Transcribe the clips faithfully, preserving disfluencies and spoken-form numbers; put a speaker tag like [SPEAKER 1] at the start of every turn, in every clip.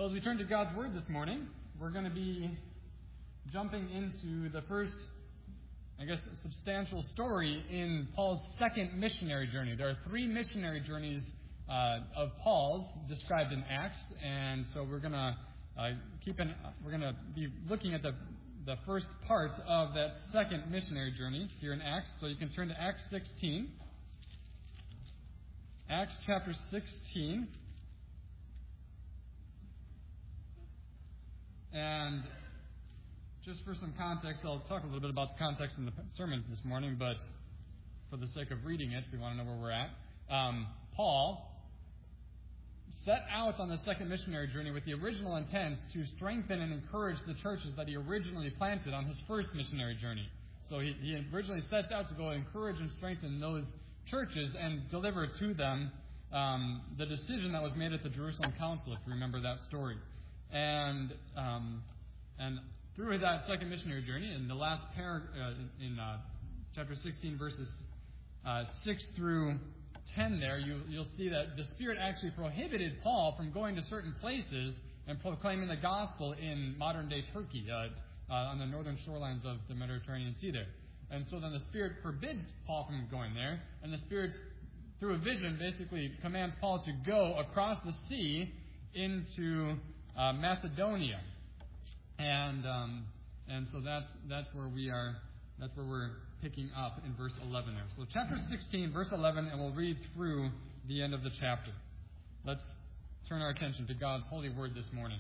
[SPEAKER 1] Well, as we turn to God's Word this morning, we're going to be jumping into the first, I guess, substantial story in Paul's second missionary journey. There are three missionary journeys uh, of Paul's described in Acts, and so we're going to uh, keep an, we're going to be looking at the the first part of that second missionary journey here in Acts. So you can turn to Acts sixteen. Acts chapter sixteen. And just for some context, I'll talk a little bit about the context in the sermon this morning, but for the sake of reading it, we want to know where we're at. Um, Paul set out on the second missionary journey with the original intent to strengthen and encourage the churches that he originally planted on his first missionary journey. So he, he originally sets out to go encourage and strengthen those churches and deliver to them um, the decision that was made at the Jerusalem Council, if you remember that story. And um, and through that second missionary journey, in the last paragraph, uh, in uh, chapter sixteen, verses uh, six through ten there, you, you'll see that the Spirit actually prohibited Paul from going to certain places and proclaiming the gospel in modern-day Turkey, uh, uh, on the northern shorelines of the Mediterranean Sea there. And so then the Spirit forbids Paul from going there, and the Spirit, through a vision, basically commands Paul to go across the sea into uh, Macedonia. And um, and so that's that's where we are. That's where we're picking up in verse eleven there. So chapter sixteen, verse eleven, and we'll read through the end of the chapter. Let's turn our attention to God's holy word this morning.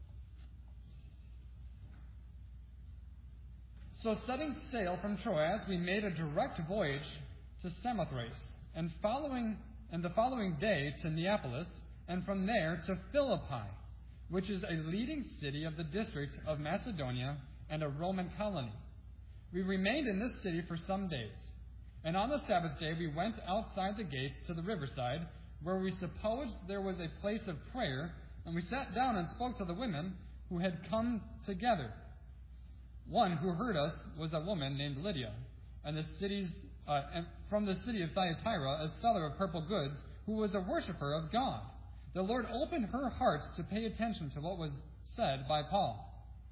[SPEAKER 1] So setting sail from Troas, we made a direct voyage to Samothrace, and following and the following day to Neapolis, and from there to Philippi, which is a leading city of the district of Macedonia and a Roman colony. We remained in this city for some days, and on the Sabbath day we went outside the gates to the riverside, where we supposed there was a place of prayer, and we sat down and spoke to the women who had come together. One who heard us was a woman named Lydia, and the city's uh, and from the city of Thyatira, a seller of purple goods, who was a worshiper of God. The Lord opened her heart to pay attention to what was said by Paul.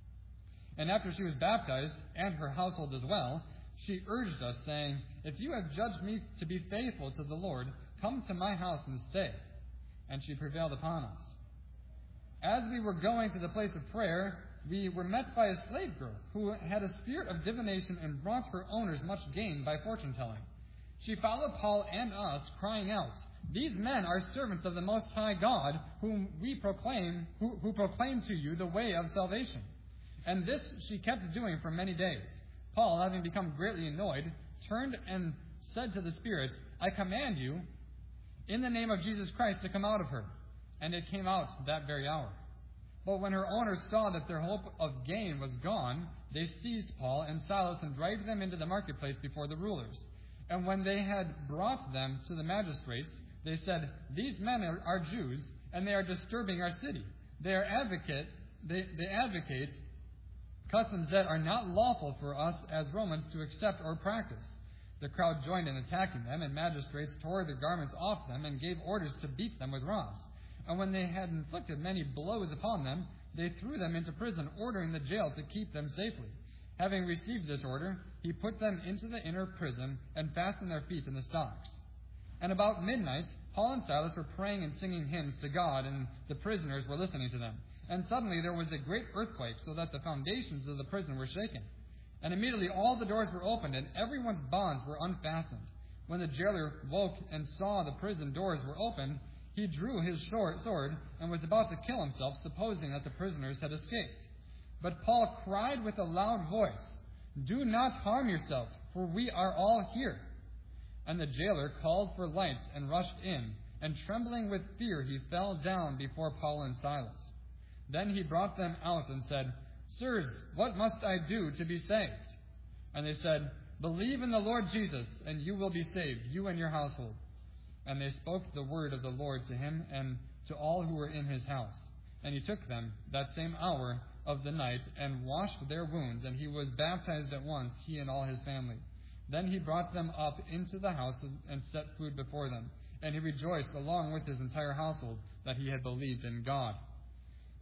[SPEAKER 1] And after she was baptized, and her household as well, she urged us, saying, "If you have judged me to be faithful to the Lord, come to my house and stay." And she prevailed upon us. As we were going to the place of prayer, we were met by a slave girl who had a spirit of divination and brought her owners much gain by fortune-telling. She followed Paul and us, crying out, "These men are servants of the Most High God, whom we proclaim, who, who proclaim to you the way of salvation." And this she kept doing for many days. Paul, having become greatly annoyed, turned and said to the spirits, "I command you, in the name of Jesus Christ, to come out of her." And it came out that very hour. But when her owners saw that their hope of gain was gone, they seized Paul and Silas and dragged them into the marketplace before the rulers. And when they had brought them to the magistrates, they said, "These men are, are Jews, and they are disturbing our city. They are advocate, they, they advocate customs that are not lawful for us as Romans to accept or practice." The crowd joined in attacking them, and magistrates tore the garments off them and gave orders to beat them with rods. And when they had inflicted many blows upon them, they threw them into prison, ordering the jail to keep them safely. Having received this order, he put them into the inner prison and fastened their feet in the stocks. And about midnight, Paul and Silas were praying and singing hymns to God, and the prisoners were listening to them. And suddenly there was a great earthquake, so that the foundations of the prison were shaken. And immediately all the doors were opened, and everyone's bonds were unfastened. When the jailer woke and saw the prison doors were opened, he drew his sword and was about to kill himself, supposing that the prisoners had escaped. But Paul cried with a loud voice, "Do not harm yourself, for we are all here." And the jailer called for lights and rushed in, and trembling with fear he fell down before Paul and Silas. Then he brought them out and said, "Sirs, what must I do to be saved?" And they said, "Believe in the Lord Jesus, and you will be saved, you and your household." And they spoke the word of the Lord to him and to all who were in his house. And he took them that same hour of the night and washed their wounds, and he was baptized at once, he and all his family. Then he brought them up into the house and set food before them. And he rejoiced along with his entire household that he had believed in God.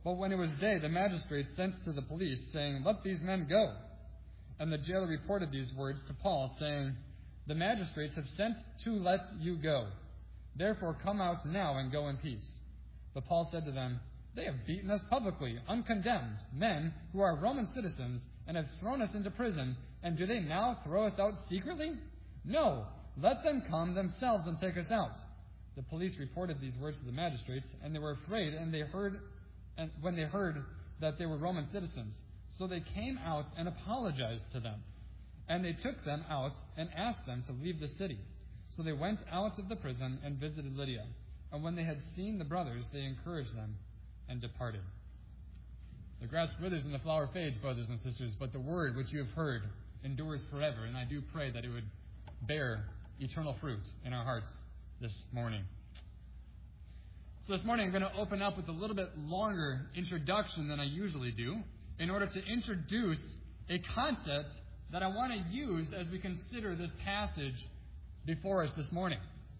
[SPEAKER 1] But when it was day, the magistrates sent to the police, saying, "Let these men go." And the jailer reported these words to Paul, saying, "The magistrates have sent to let you go. Therefore come out now and go in peace." But Paul said to them, "They have beaten us publicly, uncondemned, men who are Roman citizens, and have thrown us into prison, and do they now throw us out secretly? No, let them come themselves and take us out." The police reported these words to the magistrates, and they were afraid, and they heard, and when they heard that they were Roman citizens. So they came out and apologized to them. And they took them out and asked them to leave the city. So they went out of the prison and visited Lydia. And when they had seen the brothers, they encouraged them and departed. The grass withers and the flower fades, brothers and sisters, but the word which you have heard endures forever. And I do pray that it would bear eternal fruit in our hearts this morning. So this morning I'm going to open up with a little bit longer introduction than I usually do in order to introduce a concept that I want to use as we consider this passage before us this morning.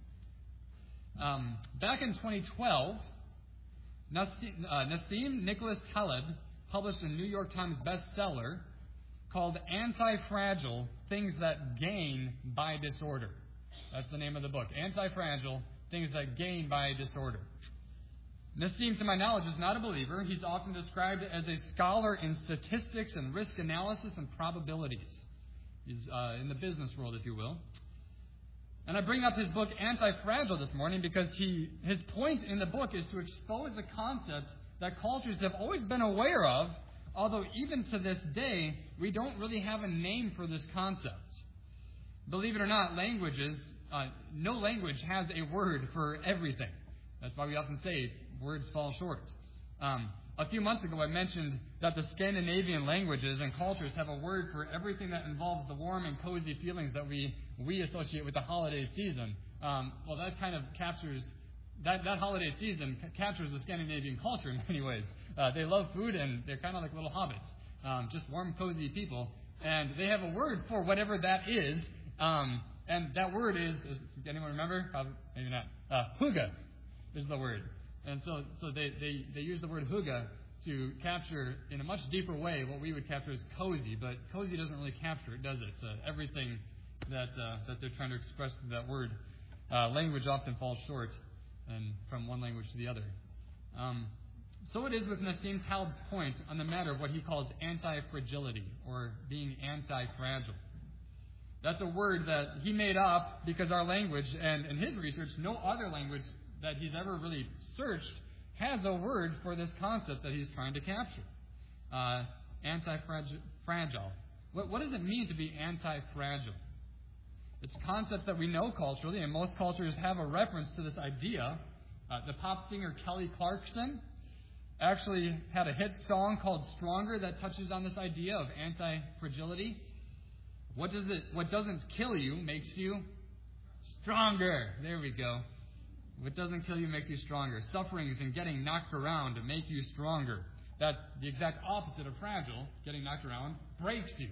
[SPEAKER 1] Um, back in twenty twelve, Nassim, uh, Nassim Nicholas Taleb published a New York Times bestseller called Anti-Fragile, Things That Gain by Disorder. That's the name of the book. Anti-Fragile, Things That Gain by Disorder. Nassim, to my knowledge, is not a believer. He's often described as a scholar in statistics and risk analysis and probabilities. He's uh, in the business world, if you will. And I bring up his book, Anti-Fragile, this morning because he his point in the book is to expose a concept that cultures have always been aware of, although even to this day, we don't really have a name for this concept. Believe it or not, languages, uh, no language has a word for everything. That's why we often say words fall short. Um, a few months ago, I mentioned that the Scandinavian languages and cultures have a word for everything that involves the warm and cozy feelings that we, we associate with the holiday season. Um, well, that kind of captures, that, that holiday season c- captures the Scandinavian culture in many ways. Uh, they love food, and they're kind of like little hobbits, um, just warm, cozy people. And they have a word for whatever that is, um, and that word is, is anyone remember? Probably, maybe not. Uh, hygge is the word. And so, so they, they, they use the word hygge to capture, in a much deeper way, what we would capture as cozy. But cozy doesn't really capture it, does it? So everything that uh, that they're trying to express through that word, uh, language often falls short, and from one language to the other. Um, so it is with Nassim Taleb's point on the matter of what he calls anti-fragility, or being anti-fragile. That's a word that he made up because our language, and in his research, no other language that he's ever really searched has a word for this concept that he's trying to capture. Uh, anti-fragile. What, what does it mean to be anti-fragile? It's a concept that we know culturally, and most cultures have a reference to this idea. Uh, the pop singer Kelly Clarkson actually had a hit song called Stronger that touches on this idea of anti-fragility. What does it? What doesn't kill you makes you stronger. There we go. What doesn't kill you makes you stronger. Sufferings and getting knocked around to make you stronger. That's the exact opposite of fragile. Getting knocked around breaks you.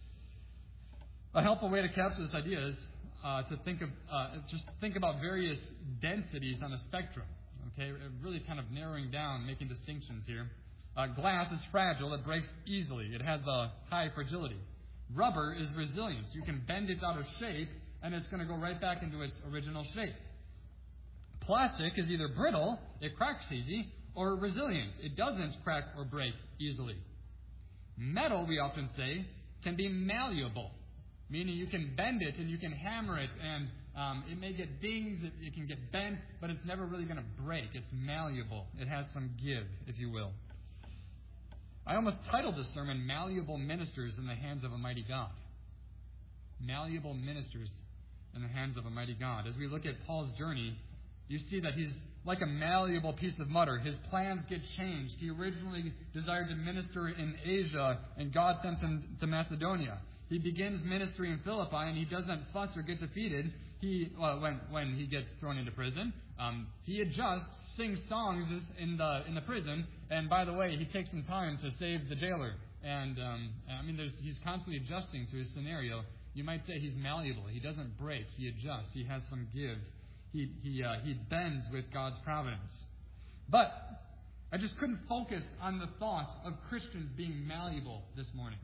[SPEAKER 1] A helpful way to capture this idea is uh, to think of uh, just think about various densities on a spectrum. Okay, really kind of narrowing down, making distinctions here. Uh, glass is fragile; it breaks easily. It has a high fragility. Rubber is resilient. You can bend it out of shape, and it's going to go right back into its original shape. Plastic is either brittle, it cracks easy, or resilient. It doesn't crack or break easily. Metal, we often say, can be malleable, meaning you can bend it and you can hammer it, and um, it may get dings, it, it can get bent, but it's never really going to break. It's malleable. It has some give, if you will. I almost titled this sermon, Malleable Ministers in the Hands of a Mighty God. Malleable ministers in the hands of a mighty God. As we look at Paul's journey, you see that he's like a malleable piece of butter. His plans get changed. He originally desired to minister in Asia, and God sends him to Macedonia. He begins ministry in Philippi, and he doesn't fuss or get defeated. He, well, when when he gets thrown into prison, um, he adjusts, sings songs in the in the prison, and by the way, he takes some time to save the jailer. And um, I mean, there's, he's constantly adjusting to his scenario. You might say he's malleable. He doesn't break. He adjusts. He has some give. He he uh, he bends with God's providence. But I just couldn't focus on the thoughts of Christians being malleable this morning.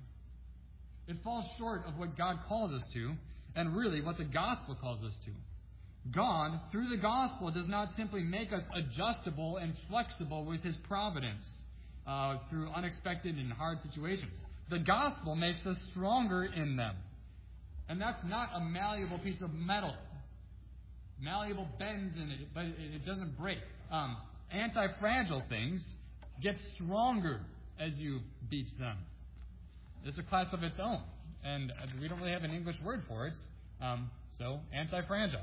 [SPEAKER 1] It falls short of what God calls us to, and really what the gospel calls us to. God, through the gospel, does not simply make us adjustable and flexible with His providence uh, through unexpected and hard situations. The gospel makes us stronger in them. And that's not a malleable piece of metal. Malleable bends in it, but it doesn't break. Um, anti-fragile things get stronger as you beat them. It's a class of its own, and we don't really have an English word for it, um, so anti-fragile.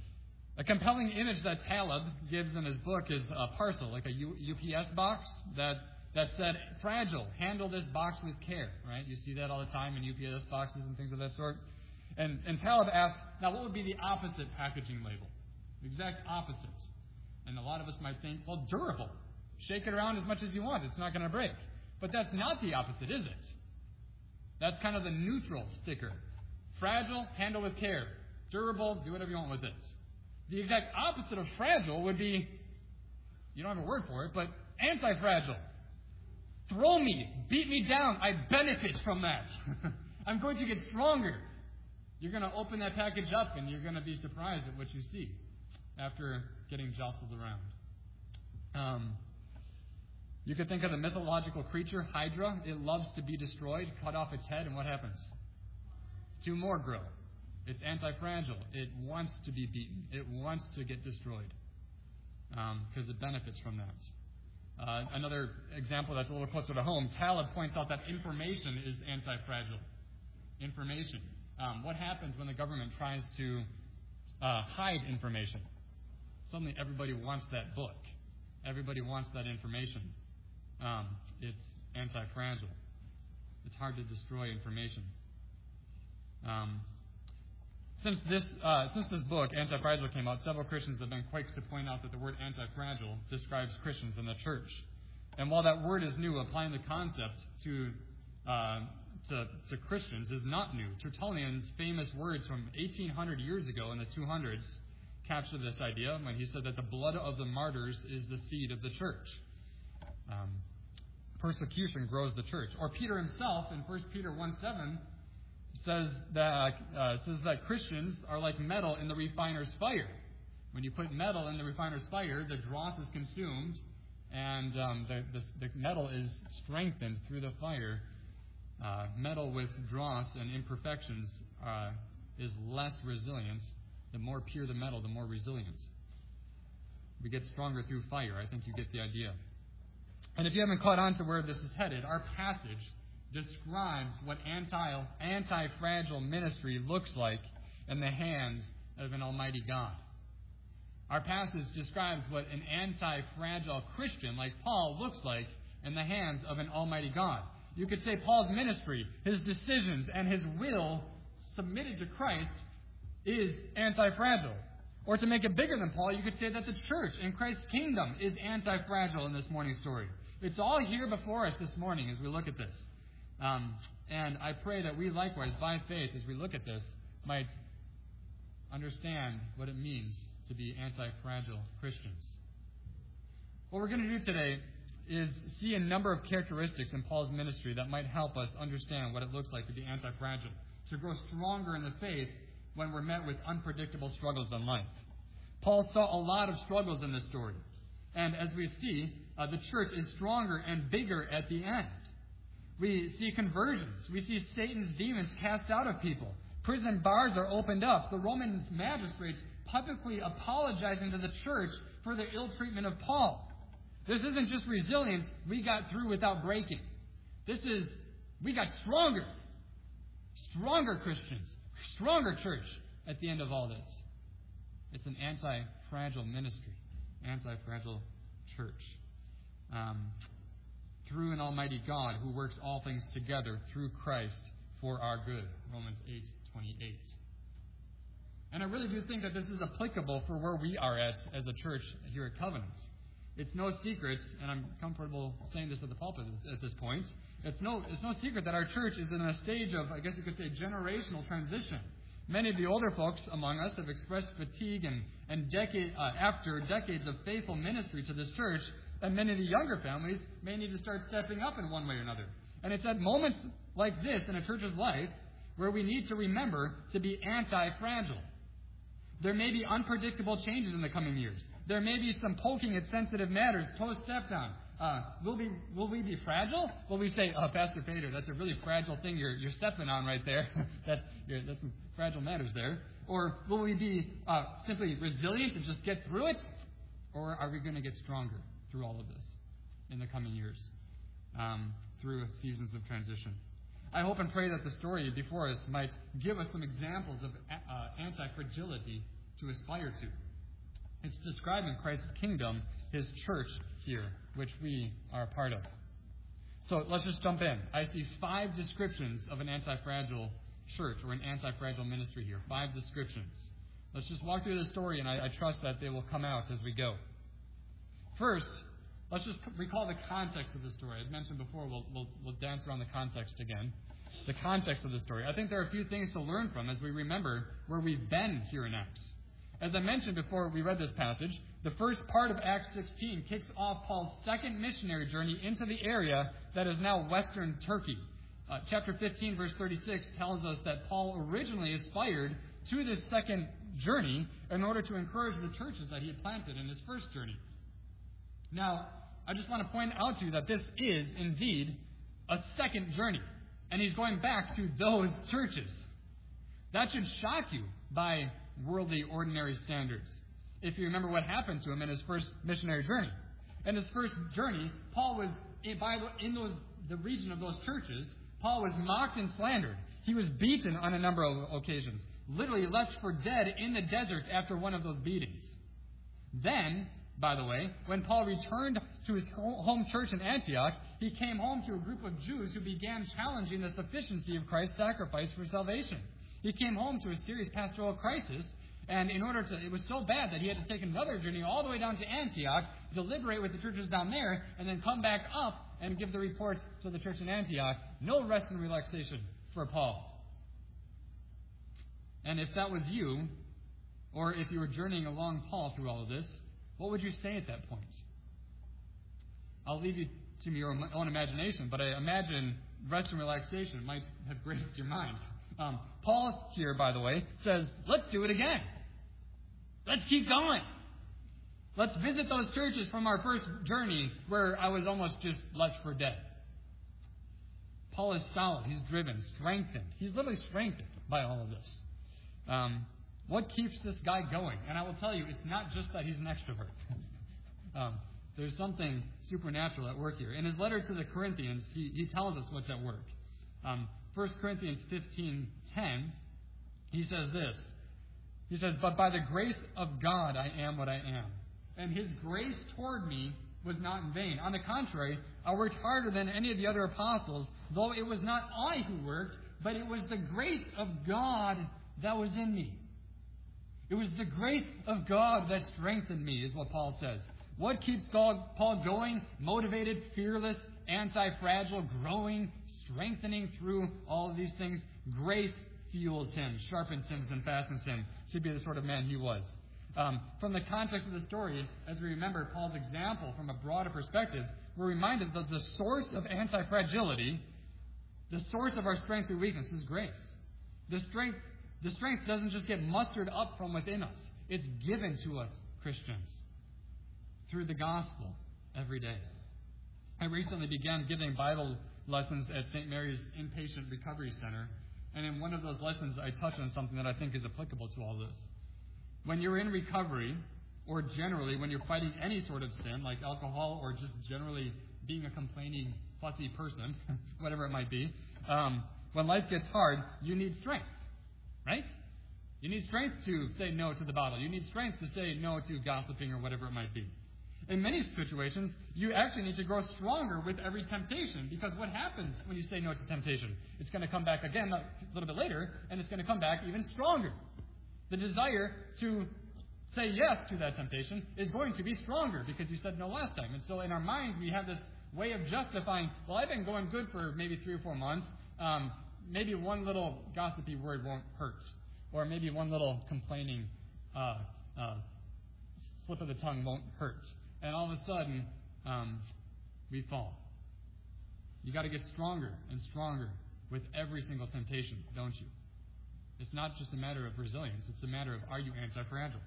[SPEAKER 1] A compelling image that Taleb gives in his book is a parcel, like a U- UPS box, that, that said, fragile, handle this box with care, right? You see that all the time in U P S boxes and things of that sort. And, and Taleb asked, now what would be the opposite packaging label? The exact opposite. And a lot of us might think, well, durable. Shake it around as much as you want. It's not going to break. But that's not the opposite, is it? That's kind of the neutral sticker. Fragile, handle with care. Durable, do whatever you want with it. The exact opposite of fragile would be, you don't have a word for it, but anti-fragile. Throw me, beat me down. I benefit from that. I'm going to get stronger. You're going to open that package up and you're going to be surprised at what you see after getting jostled around. Um, you could think of the mythological creature, Hydra. It loves to be destroyed. Cut off its head, and what happens? Two more grow. It's anti-fragile. It wants to be beaten. It wants to get destroyed because um, it benefits from that. Uh, another example that's a little closer to home, Taleb points out that information is anti-fragile. Information. Um, what happens when the government tries to uh, hide information? Suddenly everybody wants that book. Everybody wants that information. Um, it's anti-fragile. It's hard to destroy information. Um, since this uh, since this book, Anti-Fragile, came out, several Christians have been quick to point out that the word anti-fragile describes Christians in the church. And while that word is new, applying the concept to uh, to, to Christians is not new. Tertullian's famous words from eighteen hundred years ago in the two hundreds capture this idea when he said that the blood of the martyrs is the seed of the church. Um, persecution grows the church. Or Peter himself in First Peter one seven says that uh, says that Christians are like metal in the refiner's fire. When you put metal in the refiner's fire, the dross is consumed, and um, the, the, the metal is strengthened through the fire. Uh, metal with dross and imperfections uh, is less resilient. The more pure the metal, the more resilient. We get stronger through fire. I think you get the idea. And if you haven't caught on to where this is headed, our passage describes what anti, anti-fragile ministry looks like in the hands of an almighty God. Our passage describes what an anti-fragile Christian like Paul looks like in the hands of an almighty God. You could say Paul's ministry, his decisions, and his will submitted to Christ is anti-fragile. Or to make it bigger than Paul, you could say that the church in Christ's kingdom is anti-fragile in this morning's story. It's all here before us this morning as we look at this. Um, and I pray that we likewise, by faith, as we look at this, might understand what it means to be anti-fragile Christians. What we're going to do today is see a number of characteristics in Paul's ministry that might help us understand what it looks like to be anti-fragile, to grow stronger in the faith when we're met with unpredictable struggles in life. Paul saw a lot of struggles in this story. And as we see, uh, the church is stronger and bigger at the end. We see conversions. We see Satan's demons cast out of people. Prison bars are opened up. The Roman magistrates publicly apologizing to the church for their ill treatment of Paul. This isn't just resilience. We got through without breaking. This is, we got stronger. Stronger Christians. Stronger church at the end of all this. It's an anti-fragile ministry. Anti-fragile church. Um, through an almighty God who works all things together through Christ for our good. Romans eight twenty-eight. And I really do think that this is applicable for where we are at as a church here at Covenant. It's no secret, and I'm comfortable saying this at the pulpit at this point, it's no, it's no secret that our church is in a stage of, I guess you could say, generational transition. Many of the older folks among us have expressed fatigue, and, and decade, uh, after decades of faithful ministry to this church, And many of the younger families may need to start stepping up in one way or another. And it's at moments like this in a church's life where we need to remember to be anti-fragile. There may be unpredictable changes in the coming years. There may be some poking at sensitive matters, toes stepped on. Uh, will, we, will we be fragile? Will we say, oh, Pastor Peter, that's a really fragile thing you're, you're stepping on right there. that's, that's some fragile matters there. Or will we be uh, simply resilient and just get through it? Or are we going to get stronger through all of this in the coming years, um, through seasons of transition? I hope and pray that the story before us might give us some examples of uh, anti-fragility to aspire to. It's describing Christ's kingdom, His church here, which we are a part of. So let's just jump in. I see five descriptions of an anti-fragile church or an anti-fragile ministry here. Five descriptions. Let's just walk through the story, and I, I trust that they will come out as we go. First, let's just recall the context of the story. I've mentioned before, we'll, we'll, we'll dance around the context again. The context of the story. I think there are a few things to learn from as we remember where we've been here in Acts. As I mentioned before we read this passage, the first part of Acts sixteen kicks off Paul's second missionary journey into the area that is now Western Turkey. Uh, chapter fifteen, verse thirty-six tells us that Paul originally aspired to this second journey in order to encourage the churches that he had planted in his first journey. Now, I just want to point out to you that this is indeed a second journey, and he's going back to those churches. That should shock you by worldly, ordinary standards, if you remember what happened to him in his first missionary journey. In his first journey, Paul was in, by, in those, the region of those churches, Paul was mocked and slandered. He was beaten on a number of occasions, literally left for dead in the desert after one of those beatings. Then, by the way, when Paul returned to his home church in Antioch, he came home to a group of Jews who began challenging the sufficiency of Christ's sacrifice for salvation. He came home to a serious pastoral crisis, and in order to, it was so bad that he had to take another journey all the way down to Antioch, deliberate with the churches down there, and then come back up and give the reports to the church in Antioch. No rest and relaxation for Paul. And if that was you, or if you were journeying along Paul through all of this, what would you say at that point? I'll leave you to your own imagination, but I imagine rest and relaxation might have graced your mind. Um, Paul here, by the way, says, let's do it again. Let's keep going. Let's visit those churches from our first journey where I was almost just left for dead. Paul is solid. He's driven, strengthened. He's literally strengthened by all of this. Um, what keeps this guy going? And I will tell you, it's not just that he's an extrovert. um, there's something supernatural at work here. In his letter to the Corinthians, he, he tells us what's at work. Um, First Corinthians fifteen ten, he says this. He says, but by the grace of God I am what I am. And His grace toward me was not in vain. On the contrary, I worked harder than any of the other apostles, though it was not I who worked, but it was the grace of God that was in me. It was the grace of God that strengthened me, is what Paul says. What keeps Paul going, motivated, fearless, anti-fragile, growing, strengthening through all of these things? Grace fuels him, sharpens him, and fastens him to be the sort of man he was. Um, from the context of the story, as we remember Paul's example from a broader perspective, we're reminded that the source of anti-fragility, the source of our strength through weakness, is grace. The strength, the strength doesn't just get mustered up from within us. It's given to us, Christians, through the gospel every day. I recently began giving Bible lessons at Saint Mary's Inpatient Recovery Center, and in one of those lessons I touched on something that I think is applicable to all this. When you're in recovery, or generally when you're fighting any sort of sin, like alcohol or just generally being a complaining, fussy person, whatever it might be, um, when life gets hard, you need strength, right? You need strength to say no to the bottle. You need strength to say no to gossiping or whatever it might be. In many situations, you actually need to grow stronger with every temptation, because what happens when you say no to temptation? It's going to come back again a little bit later, and it's going to come back even stronger. The desire to say yes to that temptation is going to be stronger because you said no last time. And so in our minds, we have this way of justifying, well, I've been going good for maybe three or four months. Um, maybe one little gossipy word won't hurt. Or maybe one little complaining uh, uh, slip of the tongue won't hurt. And all of a sudden, um, we fall. You got to get stronger and stronger with every single temptation, don't you? It's not just a matter of resilience. It's a matter of, are you anti-fragile?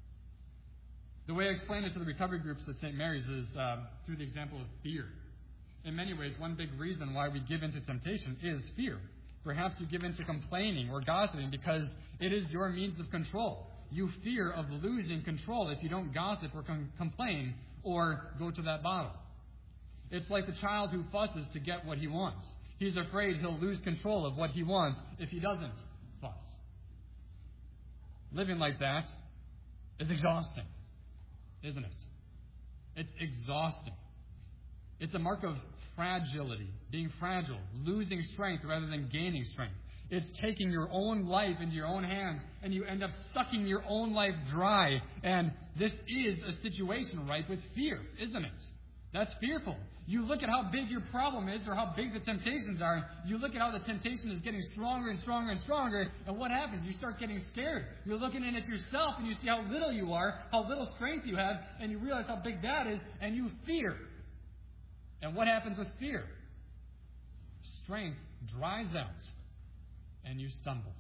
[SPEAKER 1] The way I explain it to the recovery groups at Saint Mary's is uh, through the example of fear. In many ways, one big reason why we give into temptation is fear. Perhaps you give into complaining or gossiping because it is your means of control. You fear of losing control if you don't gossip or com- complain or go to that bottle. It's like the child who fusses to get what he wants. He's afraid he'll lose control of what he wants if he doesn't fuss. Living like that is exhausting, isn't it? It's exhausting. It's a mark of fragility, being fragile, losing strength rather than gaining strength. It's taking your own life into your own hands, and you end up sucking your own life dry. And this is a situation ripe with fear, isn't it? That's fearful. You look at how big your problem is or how big the temptations are. You look at how the temptation is getting stronger and stronger and stronger. And what happens? You start getting scared. You're looking in at yourself and you see how little you are, how little strength you have, and you realize how big that is, and you fear. And what happens with fear? Strength dries out, and you stumble.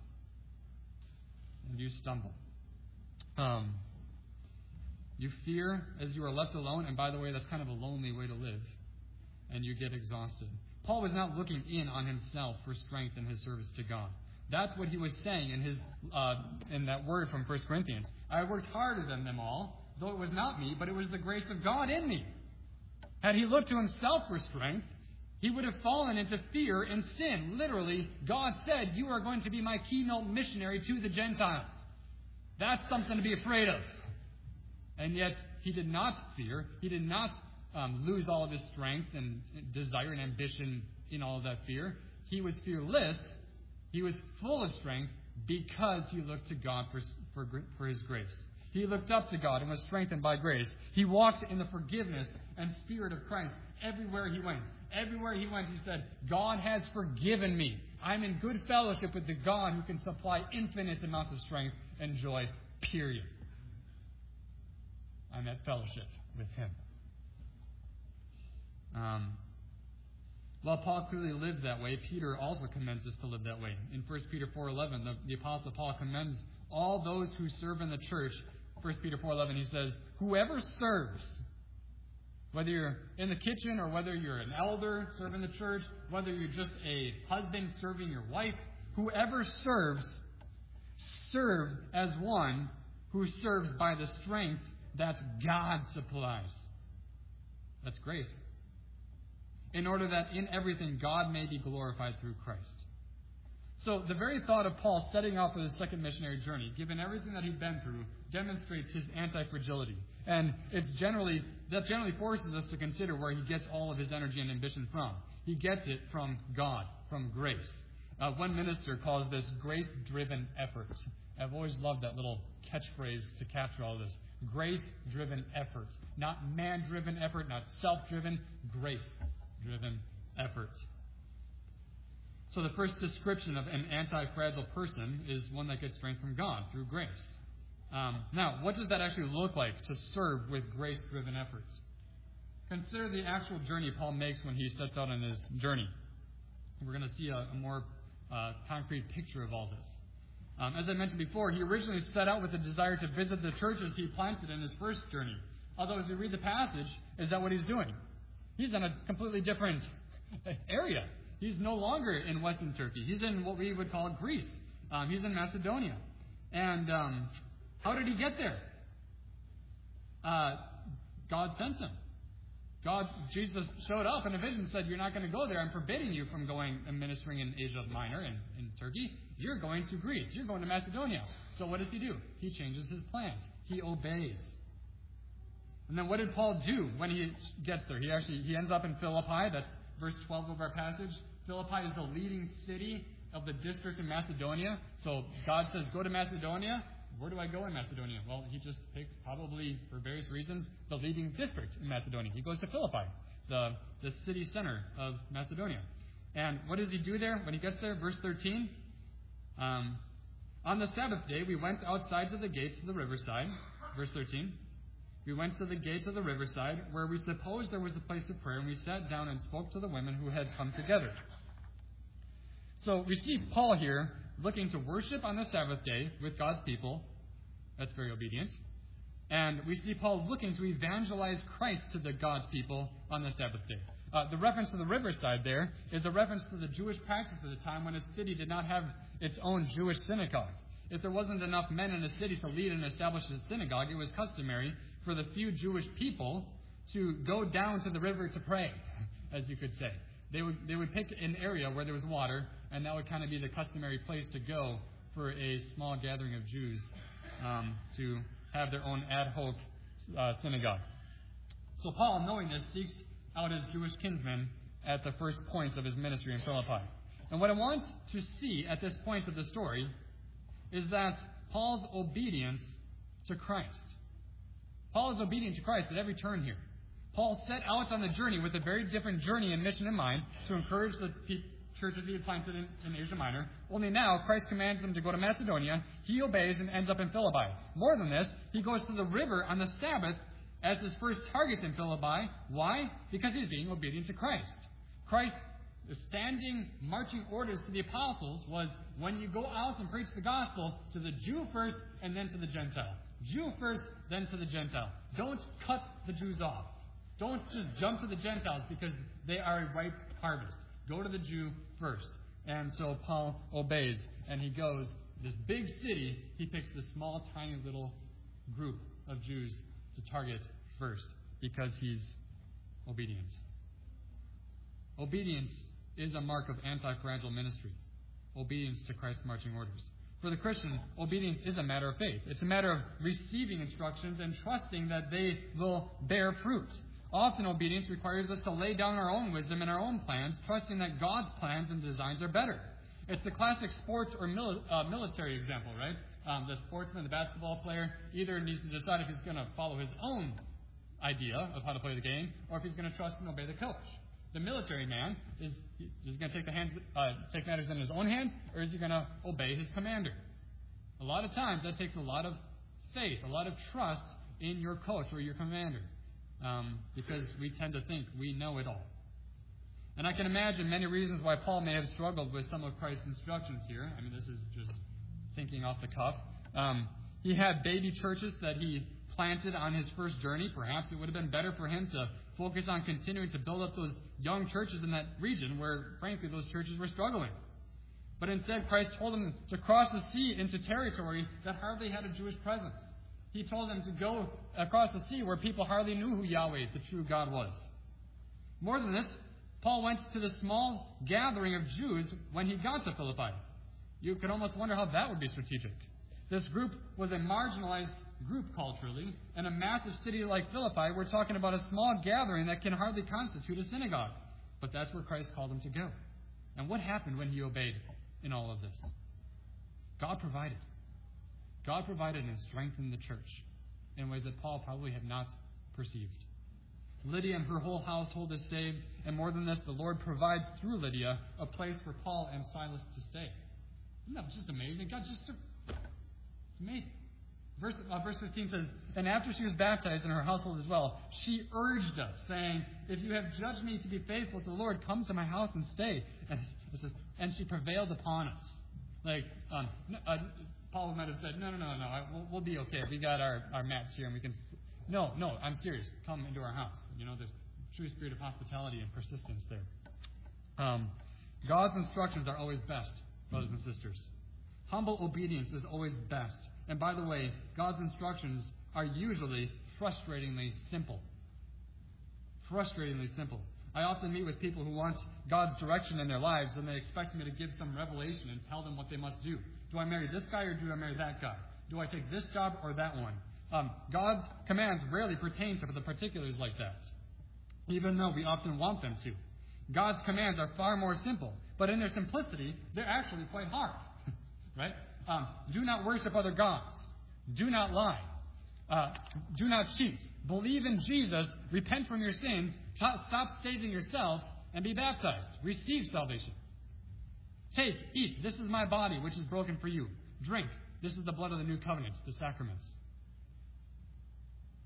[SPEAKER 1] And you stumble. Um, you fear as you are left alone, and by the way, that's kind of a lonely way to live, and you get exhausted. Paul was not looking in on himself for strength in his service to God. That's what he was saying in his uh, in that word from First Corinthians. I worked harder than them all, though it was not me, but it was the grace of God in me. Had he looked to himself for strength, he would have fallen into fear and sin. Literally, God said, you are going to be my keynote missionary to the Gentiles. That's something to be afraid of. And yet, he did not fear. He did not um, lose all of his strength and desire and ambition in all of that fear. He was fearless. He was full of strength because he looked to God for, for, for his grace. He looked up to God and was strengthened by grace. He walked in the forgiveness and Spirit of Christ everywhere he went. Everywhere he went, he said, God has forgiven me. I'm in good fellowship with the God who can supply infinite amounts of strength and joy, period. I'm at fellowship with him. Um, while Paul clearly lived that way, Peter also commends us to live that way. In First Peter four eleven, the, the Apostle Paul commends all those who serve in the church. First Peter four eleven, he says, whoever serves, whether you're in the kitchen or whether you're an elder serving the church, whether you're just a husband serving your wife, whoever serves, serve as one who serves by the strength that God supplies. That's grace. In order that in everything God may be glorified through Christ. So the very thought of Paul setting off for his second missionary journey, given everything that he'd been through, demonstrates his anti-fragility. And it's generally that generally forces us to consider where he gets all of his energy and ambition from. He gets it from God, from grace. Uh, one minister calls this grace-driven effort. I've always loved that little catchphrase to capture all this. Grace-driven effort. Not man-driven effort, not self-driven, grace-driven effort. So the first description of an anti-fragile person is one that gets strength from God through grace. Um, now, what does that actually look like to serve with grace-driven efforts? Consider the actual journey Paul makes when he sets out on his journey. We're going to see a, a more uh, concrete picture of all this. Um, as I mentioned before, he originally set out with a desire to visit the churches he planted in his first journey. Although, as we read the passage, is that what he's doing? He's in a completely different area. He's no longer in Western Turkey. He's in what we would call Greece. Um, he's in Macedonia. And um, how did he get there? Uh, God sent him. God, Jesus showed up in a vision and said, you're not going to go there. I'm forbidding you from going and ministering in Asia Minor and in Turkey. You're going to Greece. You're going to Macedonia. So what does he do? He changes his plans. He obeys. And then what did Paul do when he gets there? He actually he ends up in Philippi. That's verse twelve of our passage. Philippi is the leading city of the district in Macedonia. So God says, go to Macedonia. Where do I go in Macedonia? Well, he just picked, probably for various reasons, the leading district in Macedonia. He goes to Philippi, the, the city center of Macedonia. And what does he do there when he gets there? Verse thirteen. Um, On the Sabbath day, we went outside to the gates to the riverside. Verse thirteen. We went to the gate of the riverside, where we supposed there was a place of prayer, and we sat down and spoke to the women who had come together. So we see Paul here looking to worship on the Sabbath day with God's people. That's very obedient. And we see Paul looking to evangelize Christ to the God's people on the Sabbath day. Uh, the reference to the riverside there is a reference to the Jewish practice of the time when a city did not have its own Jewish synagogue. If there wasn't enough men in a city to lead and establish a synagogue, it was customary for the few Jewish people to go down to the river to pray, as you could say. They would they would pick an area where there was water, and that would kind of be the customary place to go for a small gathering of Jews um, to have their own ad hoc uh, synagogue. So Paul, knowing this, seeks out his Jewish kinsmen at the first point of his ministry in Philippi. And what I want to see at this point of the story is that Paul's obedience to Christ. Paul is obedient to Christ at every turn here. Paul set out on the journey with a very different journey and mission in mind to encourage the pe- churches he had planted in, in Asia Minor. Only now, Christ commands him to go to Macedonia. He obeys and ends up in Philippi. More than this, he goes to the river on the Sabbath as his first target in Philippi. Why? Because he's being obedient to Christ. Christ's standing marching orders to the apostles was, when you go out and preach the gospel, to the Jew first and then to the Gentile. Jew first, then to the Gentile. Don't cut the Jews off. Don't just jump to the Gentiles because they are a ripe harvest. Go to the Jew first. And so Paul obeys, and he goes, this big city, he picks this small, tiny little group of Jews to target first because he's obedient. Obedience is a mark of anti-fragile ministry. Obedience to Christ's marching orders. For the Christian, obedience is a matter of faith. It's a matter of receiving instructions and trusting that they will bear fruit. Often obedience requires us to lay down our own wisdom and our own plans, trusting that God's plans and designs are better. It's the classic sports or mili- uh, military example, right? Um, the sportsman, the basketball player, either needs to decide if he's going to follow his own idea of how to play the game, or if he's going to trust and obey the coach. The military man is is going to take the hands, uh, take matters in his own hands, or is he going to obey his commander? A lot of times that takes a lot of faith, a lot of trust in your coach or your commander, um, because we tend to think we know it all. And I can imagine many reasons why Paul may have struggled with some of Christ's instructions here. I mean, this is just thinking off the cuff. Um, he had baby churches that he planted on his first journey. Perhaps it would have been better for him to focus on continuing to build up those young churches in that region where, frankly, those churches were struggling. But instead, Christ told him to cross the sea into territory that hardly had a Jewish presence. He told him to go across the sea where people hardly knew who Yahweh, the true God, was. More than this, Paul went to the small gathering of Jews when he got to Philippi. You could almost wonder how that would be strategic. This group was a marginalized group culturally. In a massive city like Philippi, we're talking about a small gathering that can hardly constitute a synagogue. But that's where Christ called him to go. And what happened when he obeyed in all of this? God provided. God provided and strengthened the church in ways that Paul probably had not perceived. Lydia and her whole household is saved, and more than this, the Lord provides through Lydia a place for Paul and Silas to stay. Isn't that just amazing? God just, it's amazing. Verse, uh, verse fifteen says, and after she was baptized and her household as well, she urged us, saying, if you have judged me to be faithful to the Lord, come to my house and stay. And, it says, and she prevailed upon us. Like, um, uh, Paul might have said, no, no, no, no, I, we'll, we'll be okay. We got our, our mats here and we can... No, no, I'm serious. Come into our house. You know, there's a true spirit of hospitality and persistence there. Um, God's instructions are always best, brothers and sisters. Humble obedience is always best. And by the way, God's instructions are usually frustratingly simple. Frustratingly simple. I often meet with people who want God's direction in their lives, and they expect me to give some revelation and tell them what they must do. Do I marry this guy or do I marry that guy? Do I take this job or that one? Um, God's commands rarely pertain to the particulars like that, even though we often want them to. God's commands are far more simple, but in their simplicity, they're actually quite hard. Right? Um, do not worship other gods. Do not lie. Uh, do not cheat. Believe in Jesus. Repent from your sins. Stop saving yourselves and be baptized. Receive salvation. Take, eat. This is my body, which is broken for you. Drink. This is the blood of the new covenant, the sacraments.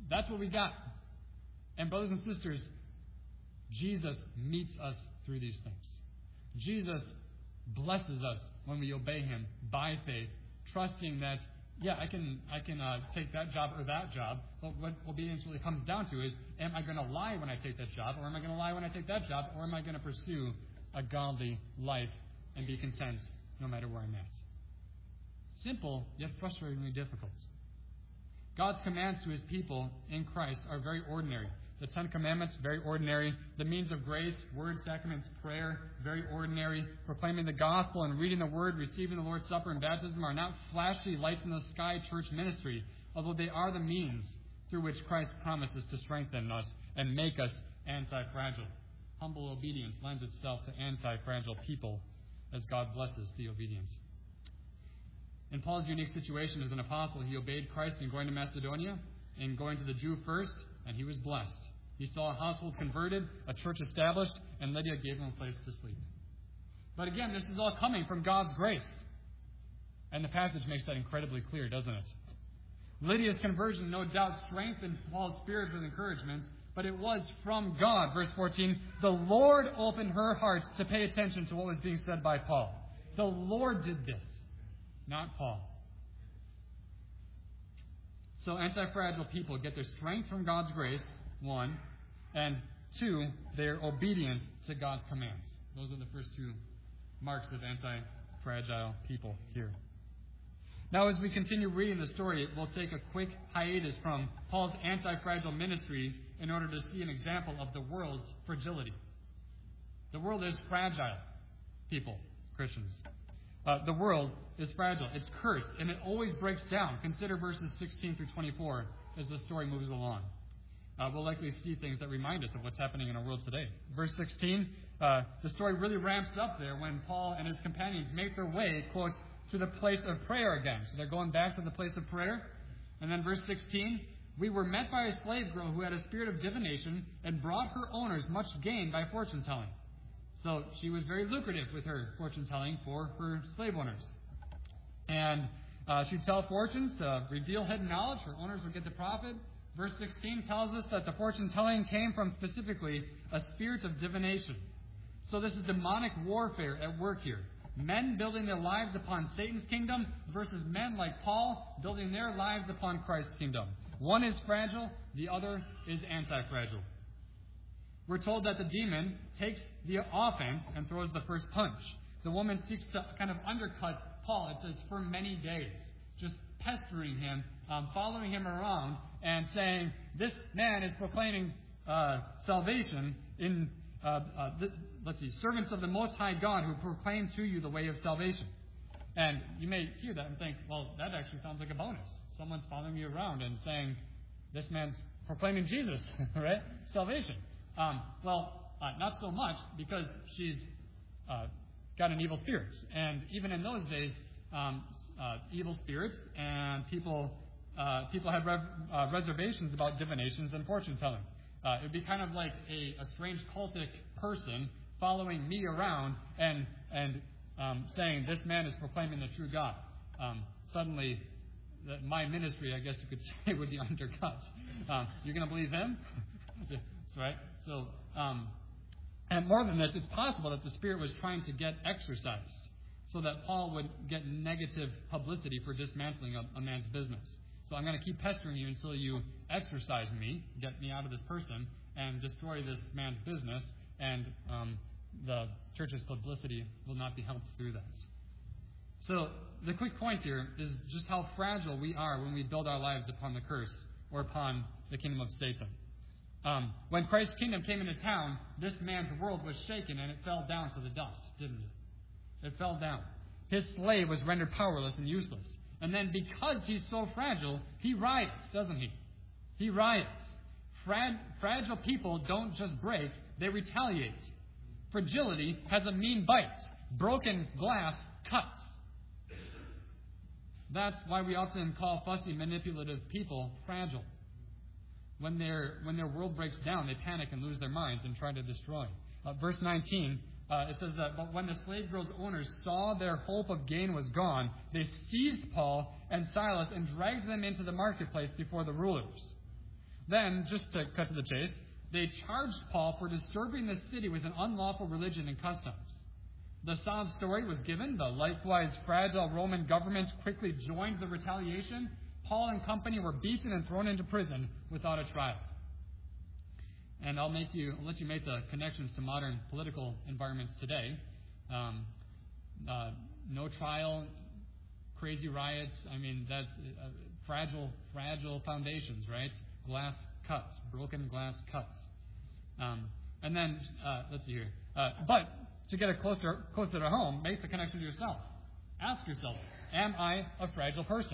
[SPEAKER 1] That's what we got. And brothers and sisters, Jesus meets us through these things. Jesus blesses us when we obey him by faith, trusting that, yeah, I can I can uh, take that job or that job. But what obedience really comes down to is, am I going to lie when I take that job, or am I going to lie when I take that job, or am I going to pursue a godly life and be content no matter where I'm at? Simple, yet frustratingly difficult. God's commands to his people in Christ are very ordinary. The Ten Commandments, very ordinary. The means of grace, word, sacraments, prayer, very ordinary. Proclaiming the gospel and reading the word, receiving the Lord's Supper and baptism are not flashy lights in the sky church ministry, although they are the means through which Christ promises to strengthen us and make us anti-fragile. Humble obedience lends itself to anti-fragile people as God blesses the obedience. In Paul's unique situation as an apostle, he obeyed Christ in going to Macedonia and going to the Jew first, and he was blessed. He saw a household converted, a church established, and Lydia gave him a place to sleep. But again, this is all coming from God's grace. And the passage makes that incredibly clear, doesn't it? Lydia's conversion no doubt strengthened Paul's spirit with encouragement, but it was from God. Verse fourteen, the Lord opened her heart to pay attention to what was being said by Paul. The Lord did this, not Paul. So anti-fragile people get their strength from God's grace, one, and two, their obedience to God's commands. Those are the first two marks of anti-fragile people here. Now, as we continue reading the story, we'll take a quick hiatus from Paul's anti-fragile ministry in order to see an example of the world's fragility. The world is fragile, people, Christians. Uh, the world is fragile. It's cursed, and it always breaks down. Consider verses sixteen through twenty-four as the story moves along. Uh, we'll likely see things that remind us of what's happening in our world today. Verse sixteen, uh, the story really ramps up there when Paul and his companions make their way, quote, to the place of prayer again. So they're going back to the place of prayer. And then verse sixteen, we were met by a slave girl who had a spirit of divination and brought her owners much gain by fortune telling. So she was very lucrative with her fortune telling for her slave owners. And uh, she'd tell fortunes to reveal hidden knowledge. Her owners would get the profit. Verse sixteen tells us that the fortune telling came from specifically a spirit of divination. So this is demonic warfare at work here. Men building their lives upon Satan's kingdom versus men like Paul building their lives upon Christ's kingdom. One is fragile, the other is anti-fragile. We're told that the demon takes the offense and throws the first punch. The woman seeks to kind of undercut Paul, it says, for many days. Just pestering him, um, following him around, and saying, this man is proclaiming uh, salvation in, uh, uh, th- let's see, servants of the Most High God who proclaim to you the way of salvation. And you may hear that and think, well, that actually sounds like a bonus. Someone's following you around and saying, this man's proclaiming Jesus, right? Salvation. Um, well, uh, not so much, because she's uh, got an evil spirit. And even in those days, um, uh, evil spirits and people uh, people had rev- uh, reservations about divinations and fortune telling. Uh, it would be kind of like a, a strange cultic person following me around and and um, saying, this man is proclaiming the true God. Um, suddenly, the, my ministry, I guess you could say, would be undercut. Um, you're going to believe him? That's right. So, um, and more than this, it's possible that the Spirit was trying to get exorcised so that Paul would get negative publicity for dismantling a, a man's business. So I'm going to keep pestering you until you exorcise me, get me out of this person, and destroy this man's business, and um, the church's publicity will not be helped through that. So the quick point here is just how fragile we are when we build our lives upon the curse or upon the kingdom of Satan. Um, when Christ's kingdom came into town, this man's world was shaken and it fell down to the dust, didn't it? It fell down. His slave was rendered powerless and useless. And then because he's so fragile, he riots, doesn't he? He riots. Fra- fragile people don't just break, they retaliate. Fragility has a mean bite. Broken glass cuts. That's why we often call fussy, manipulative people fragile. When their when their world breaks down, they panic and lose their minds and try to destroy. Uh, verse nineteen, uh, it says that, but when the slave girl's owners saw their hope of gain was gone, they seized Paul and Silas and dragged them into the marketplace before the rulers. Then, just to cut to the chase, they charged Paul for disturbing the city with an unlawful religion and customs. The sob story was given. The likewise fragile Roman government quickly joined the retaliation. Paul and company were beaten and thrown into prison without a trial. And I'll make you, I'll let you make the connections to modern political environments today. Um, uh, no trial, crazy riots. I mean, that's uh, fragile, fragile foundations, right? Glass cuts, broken glass cuts. Um, and then, uh, let's see here. Uh, but to get it closer, closer to home, make the connection to yourself. Ask yourself, am I a fragile person?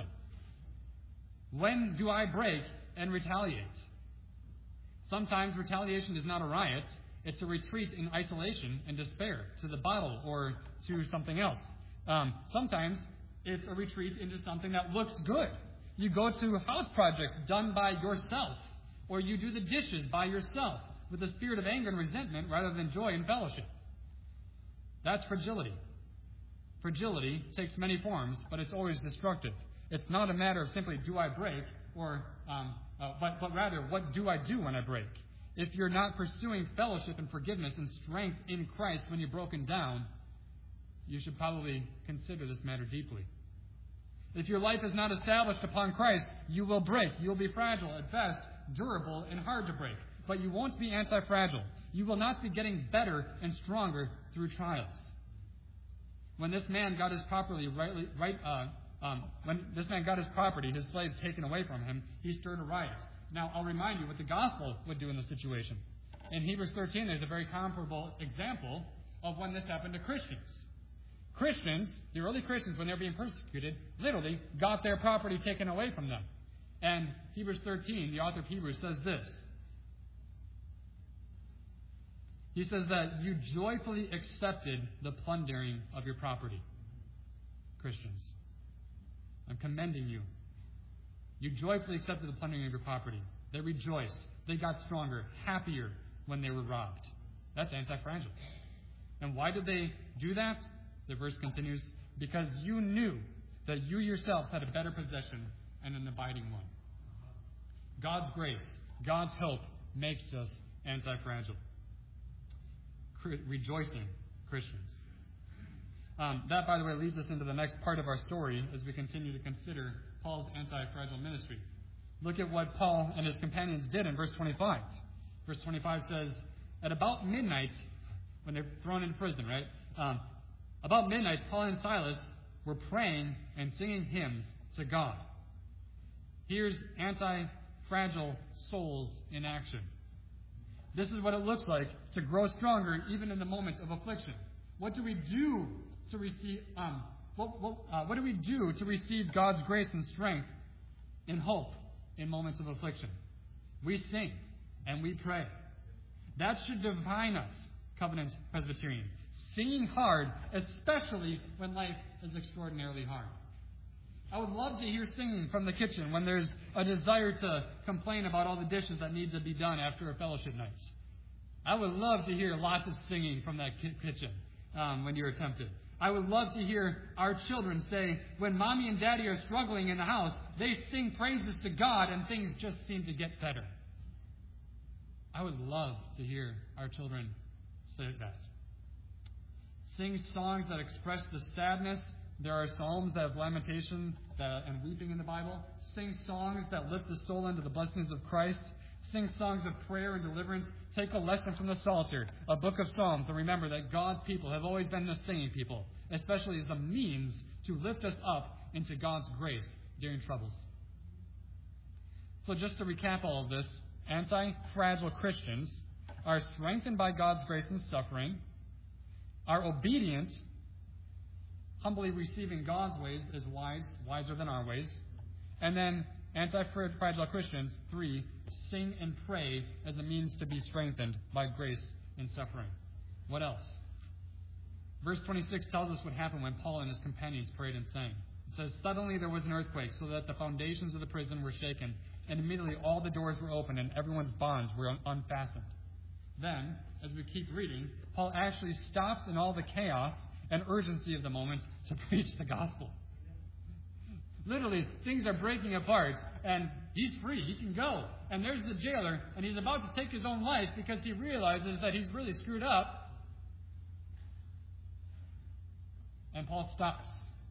[SPEAKER 1] When do I break and retaliate? Sometimes retaliation is not a riot. It's a retreat in isolation and despair to the bottle or to something else. Um, sometimes it's a retreat into something that looks good. You go to house projects done by yourself, or you do the dishes by yourself with a spirit of anger and resentment rather than joy and fellowship. That's fragility. Fragility takes many forms, but it's always destructive. It's not a matter of simply, do I break, or um, uh, but, but rather, what do I do when I break? If you're not pursuing fellowship and forgiveness and strength in Christ when you're broken down, you should probably consider this matter deeply. If your life is not established upon Christ, you will break. You will be fragile at best, durable, and hard to break. But you won't be anti-fragile. You will not be getting better and stronger through trials. When this man got his property rightly, right, uh, um, when this man got his property, his slaves taken away from him, he stirred a riot. Now, I'll remind you what the gospel would do in this situation. In Hebrews thirteen, there's a very comparable example of when this happened to Christians. Christians, the early Christians, when they were being persecuted, literally got their property taken away from them. And Hebrews thirteen, the author of Hebrews, says this. He says that you joyfully accepted the plundering of your property. Christians, I'm commending you. You joyfully accepted the plundering of your property. They rejoiced. They got stronger, happier when they were robbed. That's anti-fragile. And why did they do that? The verse continues, because you knew that you yourselves had a better possession and an abiding one. God's grace, God's hope makes us anti-fragile. Rejoicing Christians. Um, that, by the way, leads us into the next part of our story as we continue to consider Paul's anti-fragile ministry. Look at what Paul and his companions did in verse twenty-five. Verse twenty-five says, at about midnight, when they're thrown into prison, right? Um, about midnight, Paul and Silas were praying and singing hymns to God. Here's anti-fragile souls in action. This is what it looks like to grow stronger even in the moments of affliction. What do we do to receive? Um, what, what, uh, what do we do to receive God's grace and strength and hope in moments of affliction? We sing and we pray. That should define us, Covenant Presbyterian. Singing hard, especially when life is extraordinarily hard. I would love to hear singing from the kitchen when there's a desire to complain about all the dishes that need to be done after a fellowship night. I would love to hear lots of singing from that ki- kitchen um, when you're tempted. I would love to hear our children say, when mommy and daddy are struggling in the house, they sing praises to God and things just seem to get better. I would love to hear our children say that. Sing songs that express the sadness. There are psalms that have lamentation and weeping in the Bible. Sing songs that lift the soul into the blessings of Christ. Sing songs of prayer and deliverance. Take a lesson from the Psalter, a book of Psalms, and remember that God's people have always been the singing people, especially as a means to lift us up into God's grace during troubles. So just to recap all of this, anti-fragile Christians are strengthened by God's grace in suffering, are obedient, humbly receiving God's ways as wise, wiser than our ways. And then anti-fragile Christians, three, sing and pray as a means to be strengthened by grace in suffering. What else? Verse twenty-six tells us what happened when Paul and his companions prayed and sang. It says, suddenly there was an earthquake, so that the foundations of the prison were shaken, and immediately all the doors were opened, and everyone's bonds were un- unfastened. Then, as we keep reading, Paul actually stops in all the chaos and urgency of the moment to preach the gospel. Literally, things are breaking apart, and he's free. He can go. And there's the jailer, and he's about to take his own life because he realizes that he's really screwed up. And Paul stops.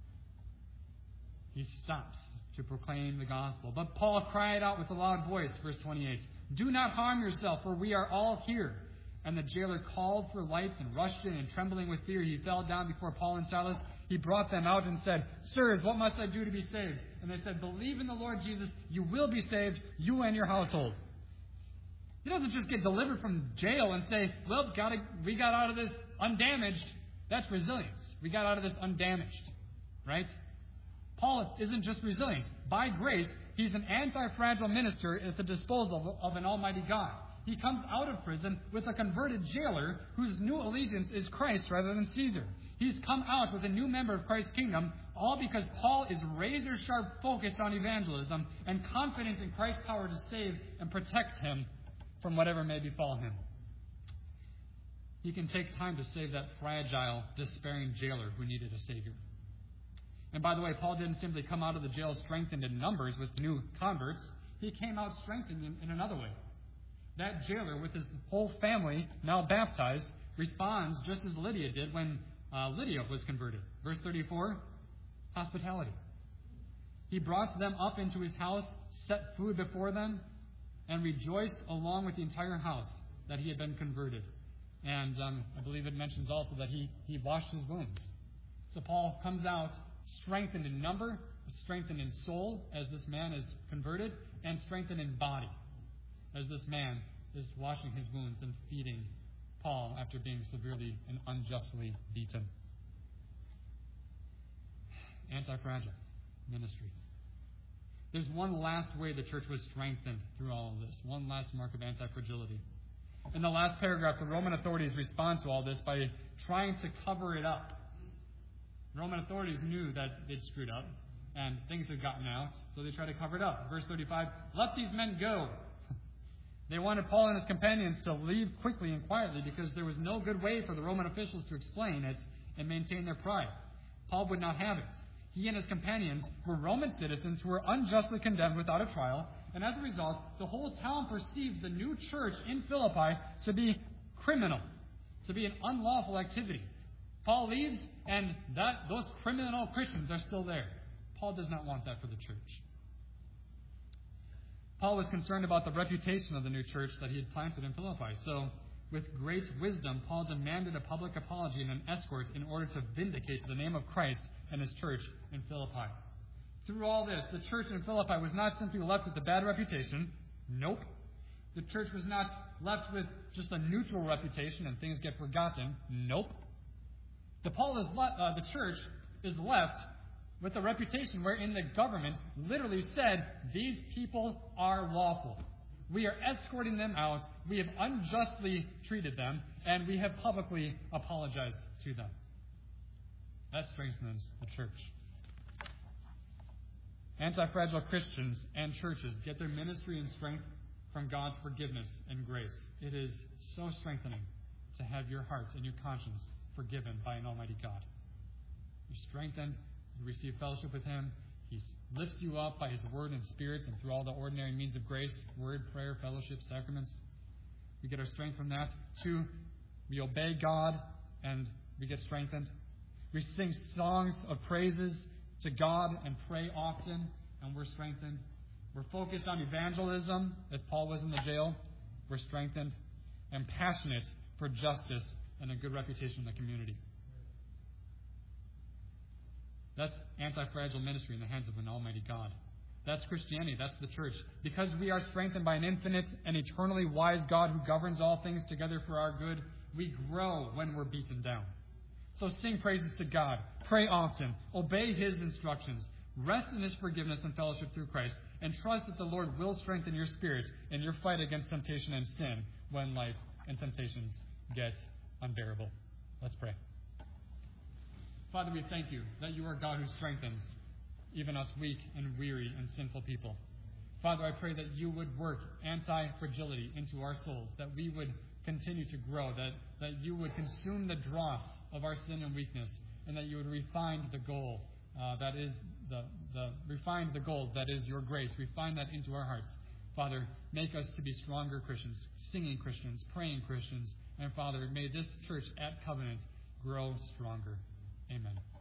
[SPEAKER 1] He stops to proclaim the gospel. But Paul cried out with a loud voice, verse twenty-eight, "Do not harm yourself, for we are all here." And the jailer called for lights and rushed in, and trembling with fear, he fell down before Paul and Silas. He brought them out and said, "Sirs, what must I do to be saved?" And they said, "Believe in the Lord Jesus, you will be saved, you and your household." He doesn't just get delivered from jail and say, "Well, got to, we got out of this undamaged." That's resilience. We got out of this undamaged, right? Paul isn't just resilient. By grace, he's an anti-fragile minister at the disposal of an almighty God. He comes out of prison with a converted jailer whose new allegiance is Christ rather than Caesar. He's come out with a new member of Christ's kingdom, all because Paul is razor-sharp focused on evangelism and confident in Christ's power to save and protect him from whatever may befall him. He can take time to save that fragile, despairing jailer who needed a Savior. And by the way, Paul didn't simply come out of the jail strengthened in numbers with new converts. He came out strengthened in, in another way. That jailer, with his whole family now baptized, responds just as Lydia did when uh, Lydia was converted. Verse thirty-four, hospitality. He brought them up into his house, set food before them, and rejoiced along with the entire house that he had been converted. And um, I believe it mentions also that he, he washed his wounds. So Paul comes out strengthened in number, strengthened in soul as this man is converted, and strengthened in body as this man is washing his wounds and feeding Paul after being severely and unjustly beaten. Anti-fragile ministry. There's one last way the church was strengthened through all of this. One last mark of anti-fragility. In the last paragraph, the Roman authorities respond to all this by trying to cover it up. Roman authorities knew that they'd screwed up and things had gotten out, so they tried to cover it up. Verse thirty-five, "Let these men go." They wanted Paul and his companions to leave quickly and quietly because there was no good way for the Roman officials to explain it and maintain their pride. Paul would not have it. He and his companions were Roman citizens who were unjustly condemned without a trial, and as a result, the whole town perceived the new church in Philippi to be criminal, to be an unlawful activity. Paul leaves, and that those criminal Christians are still there. Paul does not want that for the church. Paul was concerned about the reputation of the new church that he had planted in Philippi. So, with great wisdom, Paul demanded a public apology and an escort in order to vindicate the name of Christ and his church in Philippi. Through all this, the church in Philippi was not simply left with a bad reputation. Nope. The church was not left with just a neutral reputation and things get forgotten. Nope. The, Paul is le- uh, the church is left with a reputation wherein the government literally said, "These people are lawful. We are escorting them out. We have unjustly treated them, and we have publicly apologized to them." That strengthens the church. Anti-fragile Christians and churches get their ministry and strength from God's forgiveness and grace. It is so strengthening to have your heart and your conscience forgiven by an almighty God. You're strengthened. You receive fellowship with Him. He lifts you up by His word and spirits and through all the ordinary means of grace, word, prayer, fellowship, sacraments. We get our strength from that. Two, we obey God and we get strengthened. We sing songs of praises to God and pray often, and we're strengthened. We're focused on evangelism, as Paul was in the jail. We're strengthened. And passionate for justice and a good reputation in the community. That's anti-fragile ministry in the hands of an almighty God. That's Christianity. That's the church. Because we are strengthened by an infinite and eternally wise God who governs all things together for our good, we grow when we're beaten down. So sing praises to God. Pray often. Obey His instructions. Rest in His forgiveness and fellowship through Christ. And trust that the Lord will strengthen your spirit in your fight against temptation and sin when life and temptations get unbearable. Let's pray. Father, we thank You that You are God who strengthens even us weak and weary and sinful people. Father, I pray that You would work anti-fragility into our souls, that we would continue to grow, that, that You would consume the dross of our sin and weakness, and that You would refine the goal uh, that is the, the refined the gold that is your grace. Refine that into our hearts. Father, make us to be stronger Christians, singing Christians, praying Christians. And Father, may this church at Covenant grow stronger. Amen.